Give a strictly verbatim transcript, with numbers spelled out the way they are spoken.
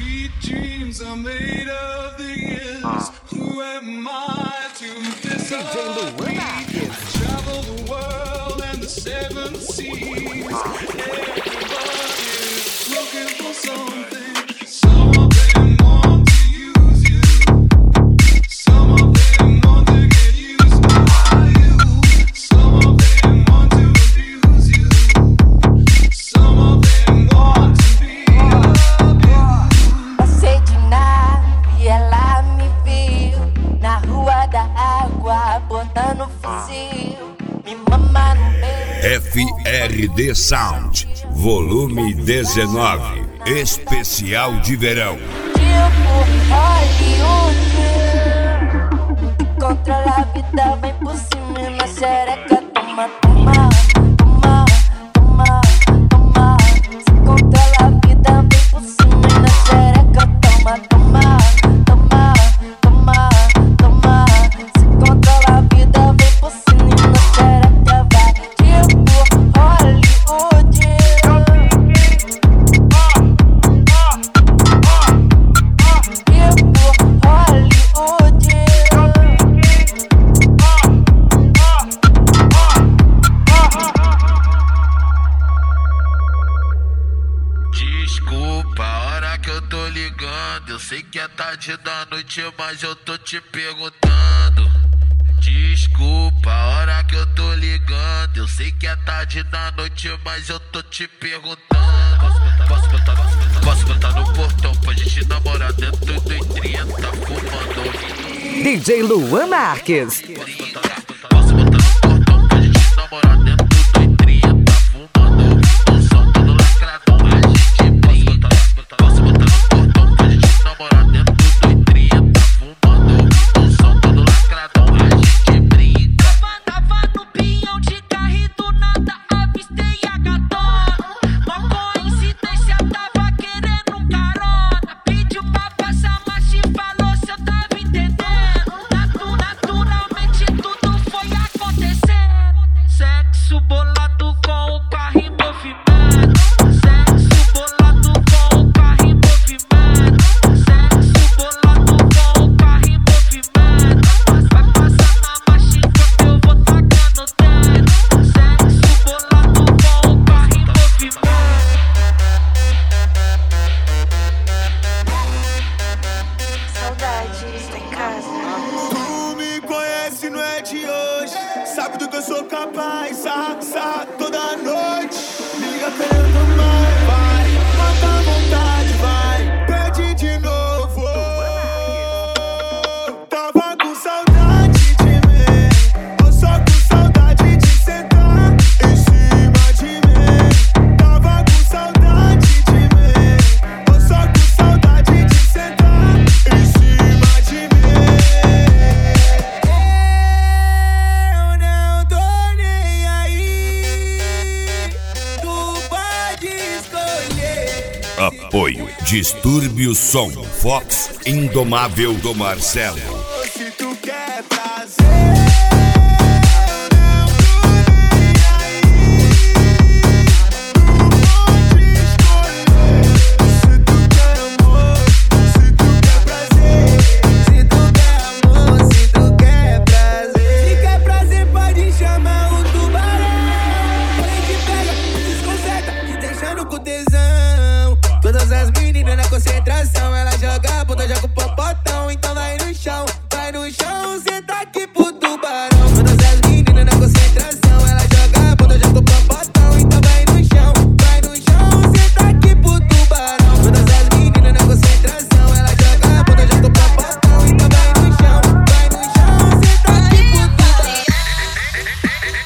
Sweet dreams are made of the years. Who am I to disagree? Travel the world and the seven seas. Everybody's looking for something. Some of them want to use you. Some of them want to get used by you. Some of them want to abuse you. Some of them want to be abused. Passei de nave e ela me viu na rua da água, botando fuzil, me mama no meio. F R D Sound, volume dezenove, especial de verão. Tipo Hollywood, controla a vida, vem por cima e na xereca, toma, toma, toma, toma, toma. Se controla a vida, vem por cima e na xereca, toma, toma, toma, toma, toma. Se controla a vida, vem por cima e na xereca, vai. Tipo Hollywood. Desculpa a hora que eu tô ligando. Eu sei que é tarde da noite, mas eu tô te perguntando. Desculpa a hora que eu tô ligando. Eu sei que é tarde da noite, mas eu tô te perguntando. Posso botar, posso botar, posso botar, posso botar no portão pra gente namorar dentro do trinta, fumando. D J Luan Marques. Posso botar, posso botar no portão pra gente namorar dentro do trinta, fumando. O som todo lacradão, a gente brinca. Posso botar no portão pra gente namorar dentro do trinta, fumando. O som todo lacradão, a gente brinca. Tava no pinhão de carro e do nada avistei a gatona. Uma coincidência, tava querendo um carona. Pediu pra passar marcha e falou se eu tava entendendo. Natu, naturalmente tudo foi acontecendo. Sexo bolado com o carro em movimento. Sexo bolado com o carro em movimento. Sexo bolado com o carro em movimento. Vai passar na marcha enquanto eu vou tacando dentro. Sexo bolado com o carro em movimento. Saudade, está em casa. Tu me conhece, não é de hoje. Sabe do que eu sou capaz. Sarra, sarra toda noite. Me liga querendo mais. Vai, mata a vontade, vai. Pede de novo. Tava com saudade de mim. Tô só com saudade de sentar em cima de mim. Tava com saudade de mim. Tô só com saudade de sentar em cima de mim. Eu não tô nem aí. Tu pode escolher. Apoio Distúrbio o Som, Fox Indomável do Marcelo. Se tu quer prazer. Eu não tô nem aí. Tu pode escolher. Se tu quer amor, se tu quer prazer. Se tu quer amor, se tu quer prazer. Se quer prazer, pode chamar o tubarão. Ele te pega, te desconcerta, te deixando com tesão. Todas as meninas na concentração, ela joga a bunda, joga o popotão. Então vai no chão, vai no chão, senta aqui pro tubarão.